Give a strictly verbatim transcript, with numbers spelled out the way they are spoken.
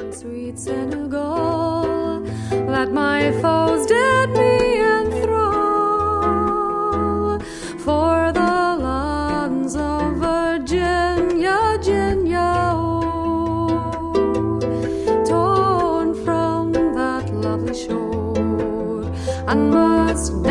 Sweet Senegal, that my foes did me enthrall, for the lands of Virginia, Virginia, oh, torn from that lovely shore, and must